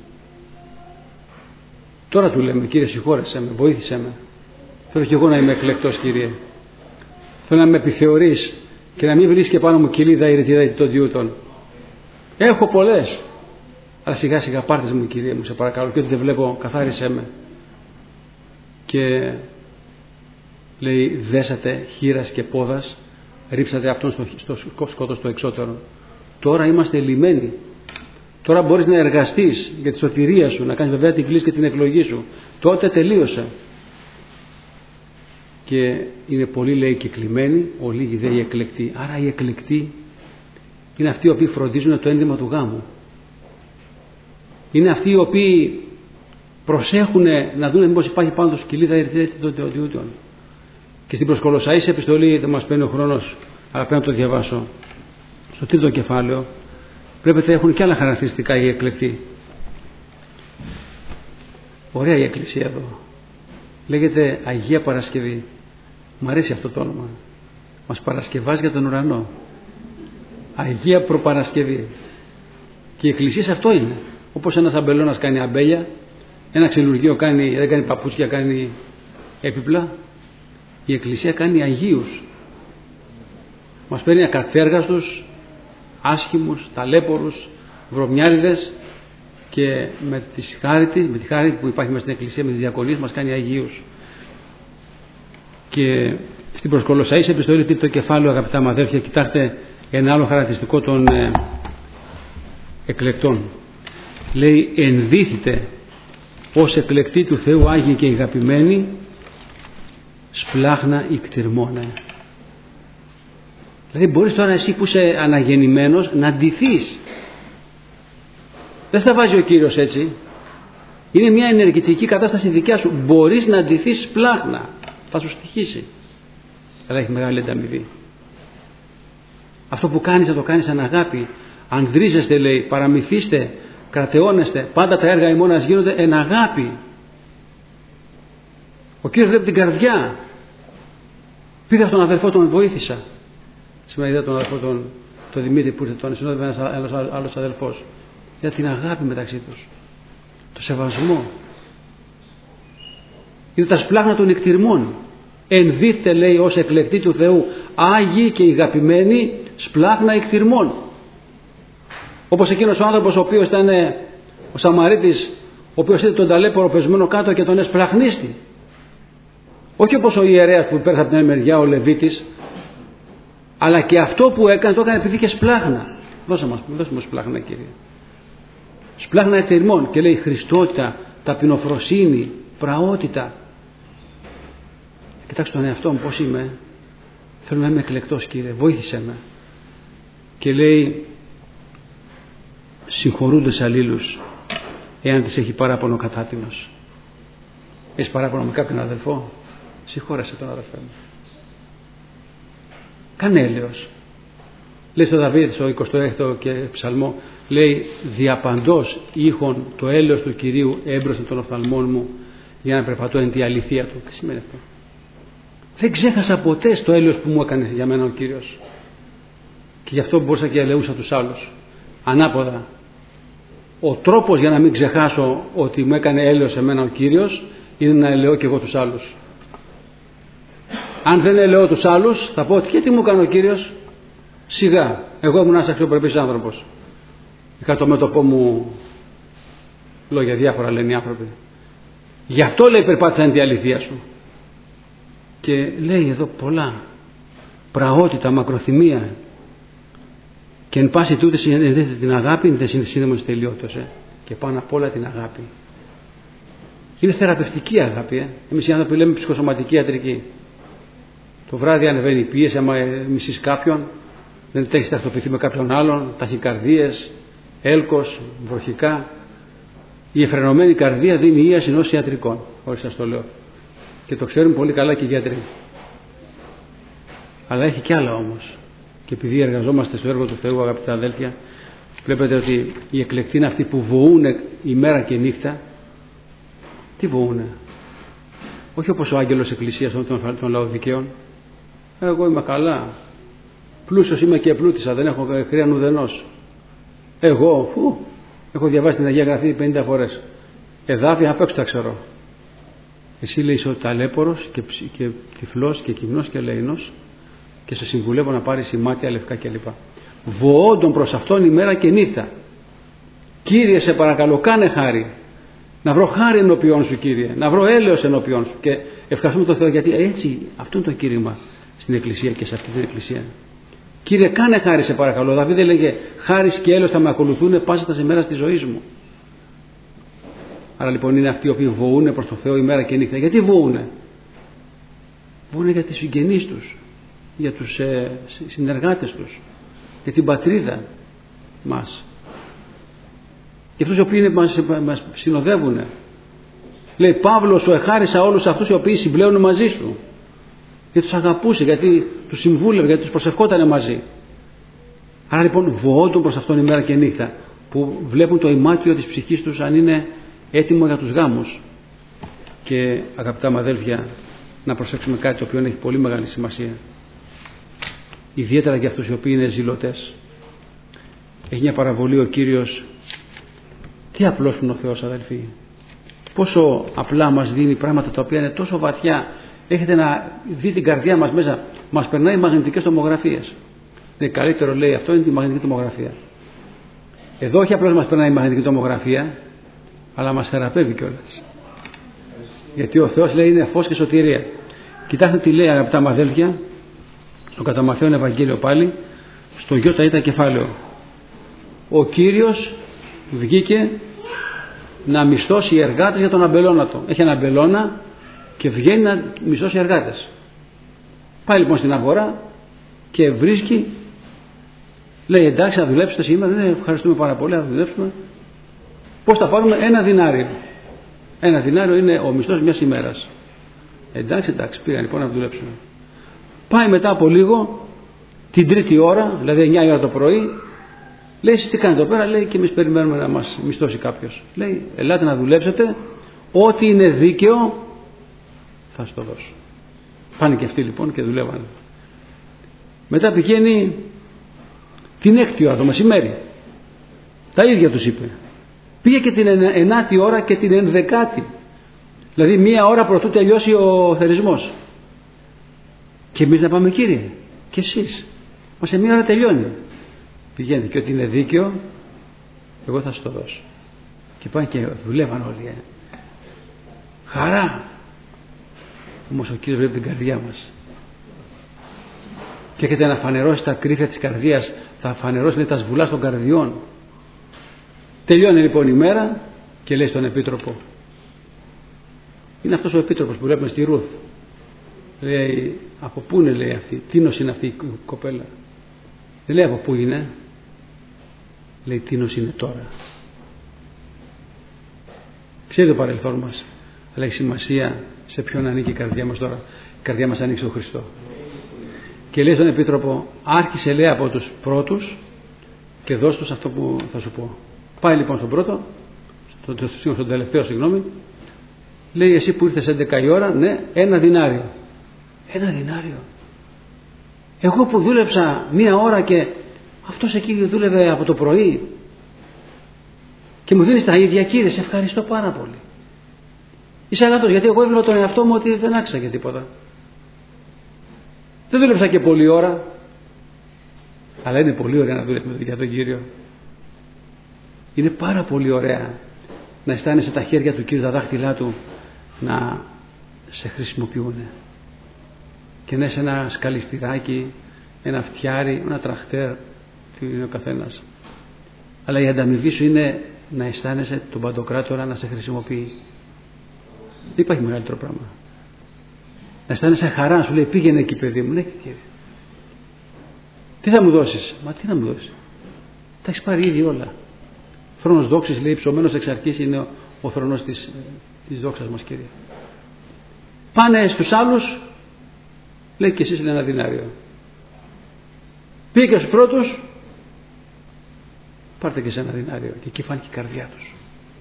τώρα του λέμε, Κύριε, συγχώρεσέ με, βοήθησέ με. Θέλω και εγώ να είμαι εκλεκτός, Κύριε. Θέλω να με επιθεωρείς και να μην βρεις και πάνω μου κοιλίδα ή ρητίδα των διούτων. Έχω πολλές. Αλλά σιγά σιγά πάρτες μου, Κύριε μου, σε παρακαλώ, και ό,τι δεν βλέπω καθάρισέ με. Και λέει, δέσατε χείρας και πόδας, ρίψατε αυτόν στο, στο σκότος το εξώτερο. Τώρα είμαστε λυμμένοι. Τώρα μπορείς να εργαστείς για τη σωτηρία σου, να κάνεις βέβαια την κλίση και την εκλογή σου. Τότε τελείωσε. Και είναι πολλοί, λέει, κυκλημένοι, ο λίγοι δε οι εκλεκτοί. Άρα οι εκλεκτοί είναι αυτοί οι οποίοι φροντίζουν το ένδυμα του γάμου. Είναι αυτοί οι οποίοι προσέχουν να δουν μήπως υπάρχει πάνω τους κοιλίδα ή των διούτων. Και στην προς Κολοσσαείς επιστολή, δεν μας παίρνει ο χρόνος, αλλά πρέπει να το διαβάσω, στο τρίτο κεφάλαιο, βλέπετε έχουν και άλλα χαρακτηριστικά οι εκλεκτοί. Ωραία η εκκλησία εδώ. Λέγεται Αγία Παρασκευή. Μου αρέσει αυτό το όνομα. Μας παρασκευάζει για τον ουρανό. Αγία Προπαρασκευή. Και η εκκλησία σε αυτό είναι. Όπως ένας αμπελώνας κάνει αμπέλια, ένα ξυλουργείο κάνει, δεν κάνει παπούτσια, κάνει έπιπλα. Η εκκλησία κάνει αγίους. Μας παίρνει ακατέργαστους, άσχημους, ταλέπορους, βρωμιάριδες και με τη χάρη, με τη χάρη που υπάρχει μέσα στην Εκκλησία, με τις διακονίες μας κάνει Αγίους. Και στην προς Κολοσσαείς επιστολή, τρίτο κεφάλαιο, αγαπητά μου αδέρφια, κοιτάξτε ένα άλλο χαρακτηριστικό των ε, εκλεκτών. Λέει, ενδύθητε ως εκλεκτοί του Θεού Άγιοι και αγαπημένοι, σπλάχνα ικτυρμόνε. Δηλαδή μπορείς τώρα εσύ που είσαι αναγεννημένος να ντυθείς. Δεν στα βάζει ο Κύριος έτσι. Είναι μια ενεργητική κατάσταση δικιά σου. Μπορείς να ντυθείς σπλάχνα. Θα σου στοιχήσει. Αλλά έχει μεγάλη ανταμοιβή. Αυτό που κάνεις θα το κάνεις αν αγάπη. Ανδρίζεστε, λέει, παραμυθίστε, κρατεώνεστε. Πάντα τα έργα ημώνας γίνονται εν αγάπη. Ο Κύριος βλέπει την καρδιά. Πήγα στον αδελφό, τον βοήθησα. Σήμερα είδα τον αδελφό τον, τον Δημήτρη που ήρθε, τον συνόδευε ένας, ένας άλλος αδελφός. Για την αγάπη μεταξύ τους. Το σεβασμό. Είναι τα σπλάχνα των εκτιρμών. Ενδύθτε, λέει, ως εκλεκτοί του Θεού, Άγιοι και αγαπημένοι, σπλάχνα εκτιρμών. Όπως εκείνος ο άνθρωπος ο οποίος ήταν ο Σαμαρίτης, ο οποίος είδε τον ταλέπορο πεσμένο κάτω και τον εσπλαχνίστη. Όχι όπως ο ιερέας που πέρασε από την μεριά, ο Λεβίτης, αλλά και αυτό που έκανε το έκανε επειδή είχε σπλάχνα. Δώσε μας, δώσε μας σπλάχνα, Κύριε. Σπλάχνα εκτιρμών. Και λέει χριστότητα, ταπεινοφροσύνη, πραότητα. Κοιτάξτε τον εαυτό μου πώς είμαι. Θέλω να είμαι εκλεκτός, Κύριε, βοήθησέ με. Και λέει, συγχωρούνται αλλήλους εάν τις έχει παράπονο κατάτινος. Έχεις παράπονο με κάποιον αδελφό, συγχώρεσε τον αδελφό μου. Κάνε έλεος. Λέει στο Δαβίδ στο εικοστό έκτο και ψαλμό, λέει, διαπαντός ήχον το έλεος του Κυρίου έμπροσθεν των οφθαλμών μου για να περπατώ εν τη αληθεία του. Τι σημαίνει αυτό? Δεν ξέχασα ποτέ στο έλεος που μου έκανε για μένα ο Κύριος. Και γι' αυτό μπορούσα και ελεούσα τους άλλους. Ανάποδα. Ο τρόπος για να μην ξεχάσω ότι μου έκανε έλεος σε μένα ο Κύριος είναι να ελεώ και εγώ τους άλλους. Αν δεν ελεώ τους άλλους θα πω ότι και τι μου έκανε ο Κύριος. Σιγά, εγώ ήμουν ένας αξιοπρεπής άνθρωπος. Είχα το μέτωπό μου λόγια διάφορα, λένε οι άνθρωποι. Γι' αυτό, λέει, περπάτησα εν τη αληθεία σου. Και λέει εδώ πολλά. Πραότητα, μακροθυμία. Και εν πάση τούτη συνδέεται την αγάπη, είναι σύνδεμος τελειότητος. Ε. Και πάνω απ' όλα την αγάπη. Είναι θεραπευτική αγάπη. Ε. Εμείς οι άνθρωποι λέμε ψυχοσωματική ιατρική. Το βράδυ ανεβαίνει η πίεση, άμα μισείς κάποιον, δεν έχεις τακτοποιηθεί με κάποιον άλλον, ταχυκαρδίες, έλκος, βροχικά. Η εφρενωμένη καρδία δίνει ίαση ως ιατρικών. Όχι, σας το λέω. Και το ξέρουν πολύ καλά και οι γιατροί. Αλλά έχει κι άλλα όμως. Και επειδή εργαζόμαστε στο έργο του Θεού, αγαπητά αδέλφια, βλέπετε ότι οι εκλεκτοί είναι αυτοί που βοούνε ημέρα και νύχτα. Τι βοούνε? Όχι όπως ο άγγελος εκκλησίας των, των, των Λαοδικαίων. Εγώ είμαι καλά. Πλούσιος είμαι και πλούτησα. Δεν έχω χρέαν ουδενός. Εγώ, φου, έχω διαβάσει την Αγία Γραφή πενήντα φορές. Εδάφια απ' έξω τα ξέρω. Εσύ, λέει, είσαι ο ταλέπορος και, και τυφλός και κυμνός και ελεηνός και σε συμβουλεύω να πάρεις σημάτια λευκά κλπ. Βοόντων προς αυτόν ημέρα και νύχτα. Κύριε, σε παρακαλώ, κάνε χάρη. Να βρω χάρη ενώπιόν σου, Κύριε. Να βρω έλεος ενώπιόν σου. Και ευχαριστούμε τον Θεό γιατί έτσι αυτό είναι το κήρυγμα στην Εκκλησία και σε αυτή την Εκκλησία. Κύριε, κάνε χάρη, σε παρακαλώ. Ο Δαβίδ έλεγε, χάρις και έλεος θα με ακολουθούν πάσα τα ημέρα της ζωής μου. Άρα λοιπόν είναι αυτοί οι οποίοι βοούνε προς το Θεό ημέρα και νύχτα. Γιατί βοούνε? Βοούνε για τις συγγενείς τους, για τους ε, συνεργάτες τους, για την πατρίδα μας, για αυτούς οι οποίοι μας, μας συνοδεύουν. Λέει, Παύλος, σου εχάρισα όλους αυτούς οι οποίοι συμπλέουν μαζί σου. Γιατί τους αγαπούσε, γιατί τους συμβούλευε, γιατί τους προσευχότανε μαζί. Άρα λοιπόν βοόντων προς αυτόν ημέρα και νύχτα, που βλέπουν το ημάτιο της ψυχής τους αν είναι έτοιμο για τους γάμους. Και αγαπητά μου αδέλφια, να προσέξουμε κάτι το οποίο έχει πολύ μεγάλη σημασία. Ιδιαίτερα για αυτούς οι οποίοι είναι ζηλωτές. Έχει μια παραβολή ο Κύριος. Τι απλός είναι ο Θεός, αδελφοί. Πόσο απλά μας δίνει πράγματα τα οποία είναι τόσο βαθιά. Έχετε να δει την καρδιά μας μέσα. Μας περνάει μαγνητικές τομογραφίες. Είναι καλύτερο, λέει, αυτό είναι τη μαγνητική τομογραφία. Εδώ όχι απλώς μας περνάει η μαγνητική τομογραφία, αλλά μας θεραπεύει κιόλας. Γιατί ο Θεός λέει είναι φως και σωτηρία. Κοιτάξτε τι λέει, αγαπητά μου αδέλφια, στο κατά Μαθαίον Ευαγγέλιο πάλι, στο Ι κεφάλαιο. Ο Κύριος βγήκε να μισθώσει εργάτες για τον αμπελώνα του. Έχει ένα αμπελώνα και βγαίνει να μισθώσει εργάτες. Πάει λοιπόν στην αγορά και βρίσκει, λέει εντάξει θα δουλέψετε σήμερα, ναι, ευχαριστούμε πάρα πολύ, θα δουλέψουμε. Πώς θα πάρουμε? Ένα δινάριο. Ένα δινάριο είναι ο μισθός μιας ημέρας. Εντάξει, εντάξει, πήγαν λοιπόν να δουλέψουμε. Πάει μετά από λίγο, την τρίτη ώρα, δηλαδή εννιά η ώρα το πρωί, λέει εσείς τι κάνετε εδώ πέρα? Λέει και εμείς περιμένουμε να μας μισθώσει κάποιος. Λέει ελάτε να δουλέψετε, ό,τι είναι δίκαιο θα σας το δώσω. Πάνε και αυτοί λοιπόν και δουλεύανε. Μετά πηγαίνει την έκτη ώρα το μεσημέρι. Τα ίδια τους είπε. Πήγε και την ενάτη ώρα και την ενδεκάτη. Δηλαδή μία ώρα πρωτού τελειώσει ο θερισμός. Και εμείς να πάμε Κύριε. Και εσείς. Μα σε μία ώρα τελειώνει. Πηγαίνετε και ό,τι είναι δίκαιο εγώ θα σας το δώσω. Και πάνε και δουλεύαν όλοι. Ε. Χαρά. Όμως ο Κύριος βλέπει την καρδιά μας. Και έχετε να φανερώσει τα κρύφια της καρδίας, θα φανερώσει τα σβουλά των καρδιών. Τελειώνει λοιπόν η μέρα και λέει στον Επίτροπο. Είναι αυτός ο Επίτροπος που βλέπουμε στη Ρούθ. Λέει από πού είναι λέει αυτή, τίνος είναι αυτή η κοπέλα. Δεν λέει από πού είναι. Λέει τίνος είναι τώρα. Ξέρει το παρελθόν μας, αλλά έχει σημασία σε ποιον ανήκει η καρδιά μας τώρα. Η καρδιά μας ανήκει στον Χριστό. Και λέει στον Επίτροπο, άρχισε λέει από τους πρώτους και δώσ' τους αυτό που θα σου πω. Πάει λοιπόν στον πρώτο, στον, στον τελευταίο συγγνώμη, λέει εσύ που ήρθες έντεκα η ώρα, ναι, ένα δινάριο. Ένα δινάριο. Εγώ που δούλεψα μία ώρα και αυτός εκεί δούλευε από το πρωί και μου δίνεις τα ίδια, Κύριε, σε ευχαριστώ πάρα πολύ. Είσαι αγαθός, γιατί εγώ έβλεπα τον εαυτό μου ότι δεν άξιζα και τίποτα. Δεν δούλεψα και πολλή ώρα, αλλά είναι πολύ ωραία να δουλεύουμε για τον Κύριο. Είναι πάρα πολύ ωραία να αισθάνεσαι τα χέρια του Κύριου, τα δάχτυλά του να σε χρησιμοποιούν και να είσαι ένα σκαλιστηράκι, ένα φτιάρι, ένα τραχτέρ, τι είναι ο καθένας. Αλλά η ανταμοιβή σου είναι να αισθάνεσαι τον Παντοκράτορα να σε χρησιμοποιεί. Δεν υπάρχει μεγαλύτερο πράγμα. Να αισθάνεσαι χαρά, να σου λέει πήγαινε εκεί παιδί μου. Ναι Κύριε. Τι θα μου δώσεις? Μα τι να μου δώσεις? Τα έχεις πάρει ήδη όλα. Θρόνος δόξης λέει ψωμένος εξ αρχής είναι ο, ο θρόνος της, της δόξας μας Κύριε. Πάνε στους άλλους, λέει και εσείς είναι ένα δινάριο. Πήγε και στους πρώτους, πάρτε και σε ένα δινάριο. Και εκεί φάνηκε η καρδιά τους.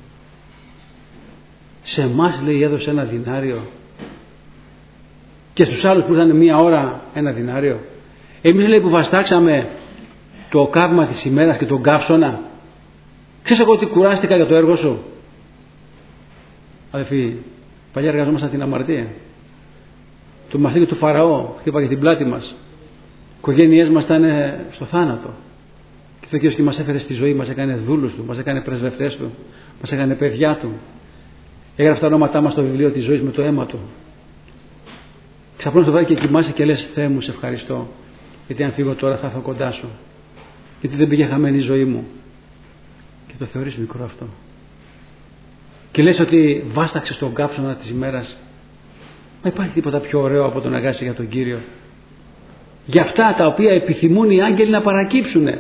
Σε εμάς λέει έδωσε ένα δινάριο και στους άλλους που ήρθαν μία ώρα ένα δινάριο. Εμείς λέει που βαστάξαμε το καύμα της ημέρας και τον καύσωνα, ξέρεις εγώ ότι κουράστηκα για το έργο σου? Αδελφοί, παλιά εργαζόμασταν την αμαρτία. Το μαθήκη του Φαραώ χτύπαγε την πλάτη μας. Οι οικογένειές μας ήταν στο θάνατο. Και το Κύριος και μας έφερε στη ζωή, μας έκανε δούλους του, μας έκανε πρεσβευτές του, μας έκανε παιδιά του. Έγραφε τα ονόματά μας στο βιβλίο της ζωής με το αίμα του. Ξαπλώνεις το βράδυ και κοιμάσαι και λες Θεέ μου σε ευχαριστώ, γιατί αν φύγω τώρα θα έρθω κοντά σου, γιατί δεν πήγε χαμένη η ζωή μου. Και το θεωρείς μικρό αυτό. Και λες ότι βάσταξες τον κάψωνα της ημέρας. Μα υπάρχει τίποτα πιο ωραίο από το να αγάσεις για τον Κύριο? Για αυτά τα οποία επιθυμούν οι άγγελοι να παρακύψουνε.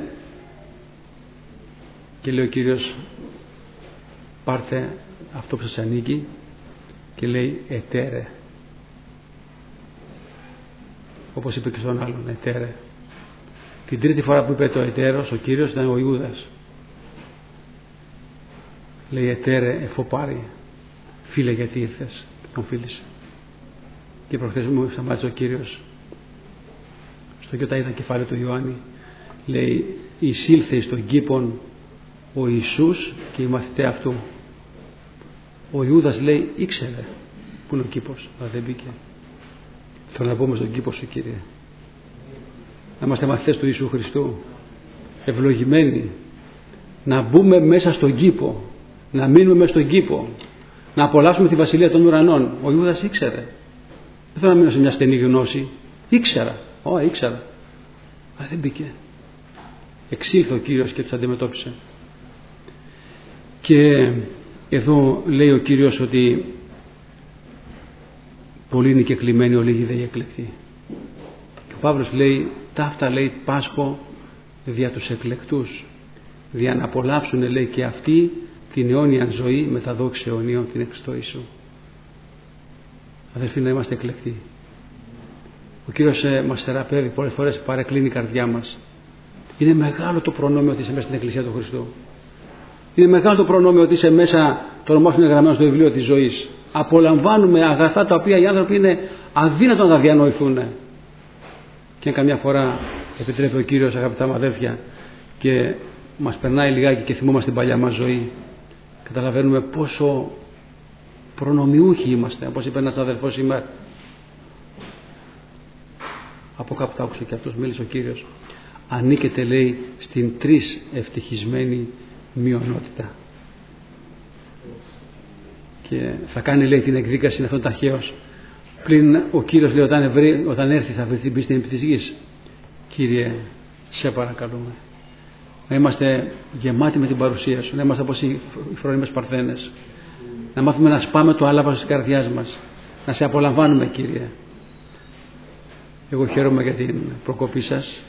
Και λέει ο Κύριος, πάρτε αυτό που σας ανήκει, και λέει ετέρε. Όπως είπε και στον άλλον, ετέρε. Την τρίτη φορά που είπε το ετέρος ο Κύριος ήταν ο Ιούδας. Λέει ετέρε εφοπάρει, φίλε γιατί ήρθες? Τον φίλησε. Και προχθές μου σταμάτησε ο Κύριος στο Ι ήταν κεφάλαιο του Ιωάννη, λέει εισήλθε στον κήπον ο Ιησούς και οι μαθητές αυτού. Ο Ιούδας λέει ήξερε που είναι ο κήπος, αλλά δεν μπήκε. Θέλω να πούμε στον κήπο σου Κύριε, να είμαστε μαθητές του Ιησού Χριστού, ευλογημένοι, να μπούμε μέσα στον κήπο, να μείνουμε μέσα στον κήπο, να απολαύσουμε τη βασιλεία των ουρανών. Ο Ιούδας ήξερε. Δεν θέλω να μείνω σε μια στενή γνώση. Ήξερα. Ω, ήξερα. Αλλά δεν μπήκε. Εξήλθε ο Κύριος και τους αντιμετώπισε. Και εδώ λέει ο Κύριος ότι πολλοί είναι και κλειμένοι, ο λίγοι δεν εκλεκτοί. Και ο Παύλος λέει, ταύτα λέει πάσχω δια τους εκλεκτούς, δια να απολαύσουν λέει και αυτοί την αιώνια ζωή με τα δόξη αιωνίων την εξτόησου. Αδελφοί, να είμαστε εκλεκτοί. Ο Κύριος ε, μας θεραπεύει, πολλές φορές παρεκκλίνει η καρδιά μας. Είναι μεγάλο το προνόμιο ότι είσαι μέσα στην Εκκλησία του Χριστού. Είναι μεγάλο το προνόμιο ότι είσαι μέσα, το όνομά σου είναι γραμμένο στο βιβλίο της ζωής. Απολαμβάνουμε αγαθά τα οποία οι άνθρωποι είναι αδύνατο να τα διανοηθούν. Και καμιά φορά επιτρέπει ο Κύριος, αγαπητά μου αδέλφια, και μας περνάει λιγάκι και θυμόμαστε την παλιά μας ζωή, καταλαβαίνουμε πόσο προνομιούχοι είμαστε. Όπως είπε ένας αδελφός σήμερα, από κάπου τα άκουσα και αυτός, μίλησε ο Κύριος, ανήκετε λέει στην τρεις ευτυχισμένη μειονότητα. Και θα κάνει λέει την εκδίκαση αυτόν ταχαίως. Πλην ο Κύριος λέει όταν, ευρύ, όταν έρθει θα βρει την πίστη επί της γης. Κύριε, σε παρακαλούμε να είμαστε γεμάτοι με την παρουσία σου, να είμαστε όπως οι φρόνιμες παρθένες, να μάθουμε να σπάμε το άλαβα της καρδιάς μας, να σε απολαμβάνουμε Κύριε. Εγώ χαίρομαι για την προκοπή σας.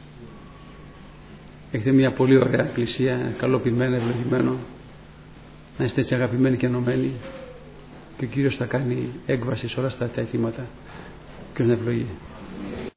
Έχετε μια πολύ ωραία εκκλησία, καλοποιημένη, ευλογημένο. Να είστε έτσι αγαπημένοι και ενωμένοι, και ο Κύριος θα κάνει έκβαση σε όλα αυτά τα αιτήματα και να ευλογεί.